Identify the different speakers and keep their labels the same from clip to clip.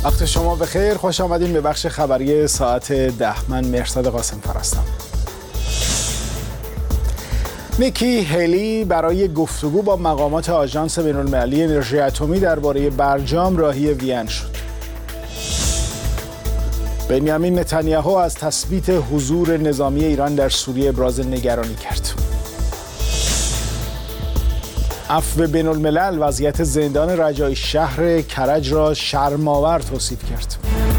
Speaker 1: وقت شما بخیر، خوش آمدین به بخش خبری ساعت 10. من مرصاد قاسم هستم. نیکی هیلی برای گفتگو با مقامات آژانس بین‌المللی انرژی اتمی درباره برجام راهی وین شد. بنیامین نتانیاهو از تثبیت حضور نظامی ایران در سوریه ابراز نگرانی کرد. عفو بین‌الملل وضعیت زندان رجایی شهر کرج را شرم‌آور توصیف کرد.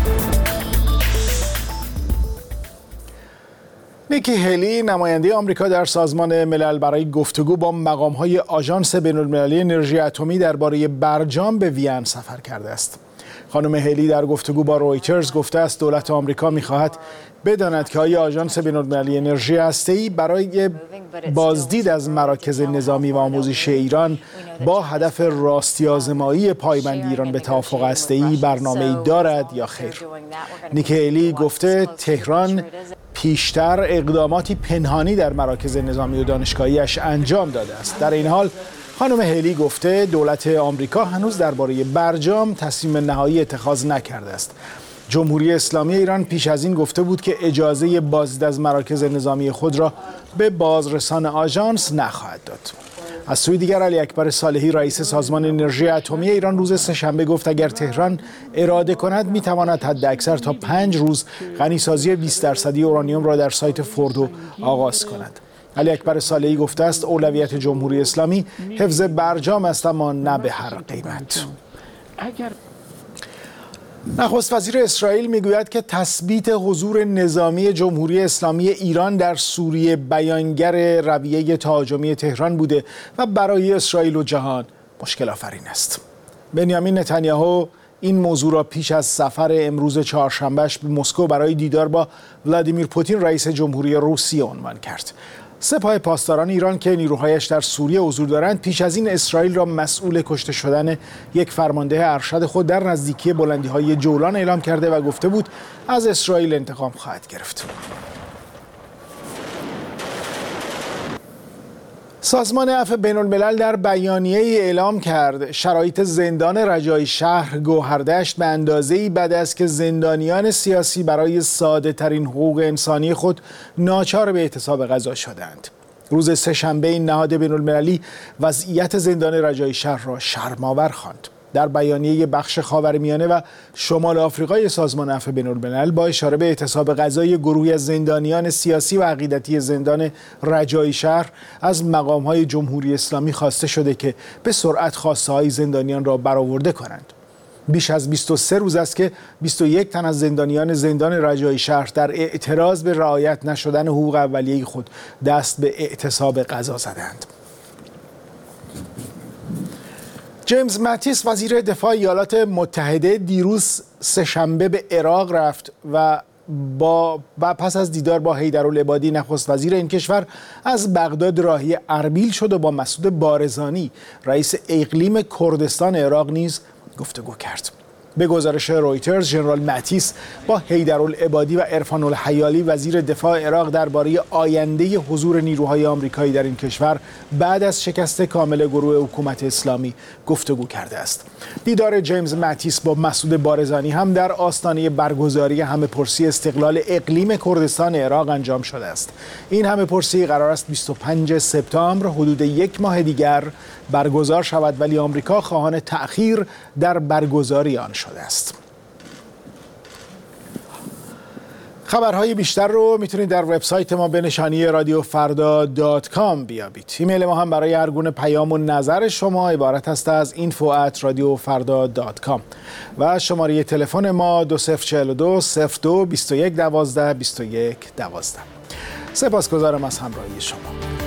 Speaker 1: نیکی هیلی نماینده آمریکا در سازمان ملل برای گفتگو با مقام‌های آژانس بین‌المللی انرژی اتمی درباره برجام به وین سفر کرده است. خانم هیلی در گفتگو با رویترز گفته است دولت آمریکا می‌خواهد بداند که آیا آژانس بین‌المللی انرژی هسته‌ای برای بازدید از مراکز نظامی و آموزشی ایران با هدف راستی آزمایی پایبندی ایران به توافق هسته‌ای برنامه‌ای دارد یا خیر. نیکی هیلی گفته تهران پیشتر اقداماتی پنهانی در مراکز نظامی و دانشگاهیش انجام داده است. در این حال خانم هیلی گفته دولت آمریکا هنوز درباره برجام تصمیم نهایی اتخاذ نکرده است. جمهوری اسلامی ایران پیش از این گفته بود که اجازه بازدید از مراکز نظامی خود را به بازرسان آژانس نخواهد داد. از سوی دیگر علی اکبر صالحی رئیس سازمان انرژی اتمی ایران روز سه‌شنبه گفت اگر تهران اراده کند میتواند حداکثر تا 5 روز غنیسازی 20% اورانیوم را در سایت فوردو آغاز کند. علی اکبر صالحی گفته است اولویت جمهوری اسلامی حفظ برجام است اما نه به هر قیمت. نخست وزیر اسرائیل میگوید که تثبیت حضور نظامی جمهوری اسلامی ایران در سوریه بیانگر رویه تهاجمی تهران بوده و برای اسرائیل و جهان مشکل آفرین است. بنیامین نتانیاهو این موضوع را پیش از سفر امروز چهارشنبهش به مسکو برای دیدار با ولادیمیر پوتین رئیس جمهوری روسیه عنوان کرد. سپاه پاسداران ایران که نیروهایش در سوریه حضور دارند پیش از این اسرائیل را مسئول کشته شدن یک فرمانده ارشد خود در نزدیکی بلندی‌های جولان اعلام کرده و گفته بود از اسرائیل انتقام خواهد گرفت. سازمان عفو بین‌الملل در بیانیه‌ای اعلام کرد شرایط زندان رجایی شهر گوهردشت به اندازه‌ای بد است که زندانیان سیاسی برای ساده‌ترین حقوق انسانی خود ناچار به اعتصاب غذا شدند. روز سه‌شنبه این نهاد بین‌المللی وضعیت زندان رجایی شهر را شرم‌آور خواند. در بیانیه بخش خاورمیانه و شمال آفریقای سازمان عفو بین‌الملل با اشاره به اعتصاب غذایی گروهی از زندانیان سیاسی و عقیدتی زندان رجایی شهر از مقام‌های جمهوری اسلامی خواسته شده که به سرعت خواسته‌های زندانیان را برآورده کنند. بیش از 23 روز است که 21 تن از زندانیان زندان رجایی شهر در اعتراض به رعایت نشدن حقوق اولیه خود دست به اعتصاب غذا زدند. جیمز ماتیس وزیر دفاع ایالات متحده دیروز سه‌شنبه به عراق رفت و پس از دیدار با حیدرالعبادی نخست وزیر این کشور از بغداد راهی اربیل شد و با مسعود بارزانی رئیس اقلیم کردستان عراق نیز گفتگو کرد. به گزارش رویترز ژنرال ماتیس با حیدرالعبادی و عرفان الحیالی وزیر دفاع عراق درباره آینده حضور نیروهای آمریکایی در این کشور بعد از شکست کامل گروه حکومت اسلامی گفتگو کرده است. دیدار جیمز ماتیس با مسعود بارزانی هم در آستانه برگزاری همه‌پرسی استقلال اقلیم کردستان عراق انجام شده است. این همه‌پرسی قرار است 25 سپتامبر حدود یک ماه دیگر برگزار شود ولی آمریکا خواهان تأخیر در برگزاری آن شده است. خبرهای بیشتر رو میتونید در وبسایت ما به نشانی رادیوفردا.com بیابید. ایمیل ما هم برای هر گونه پیام و نظر شما عبارت است از info@radiofarda.com و شماره تلفن ما 2042 02 21 12 21 12. سپاسگزارم از همراهی شما.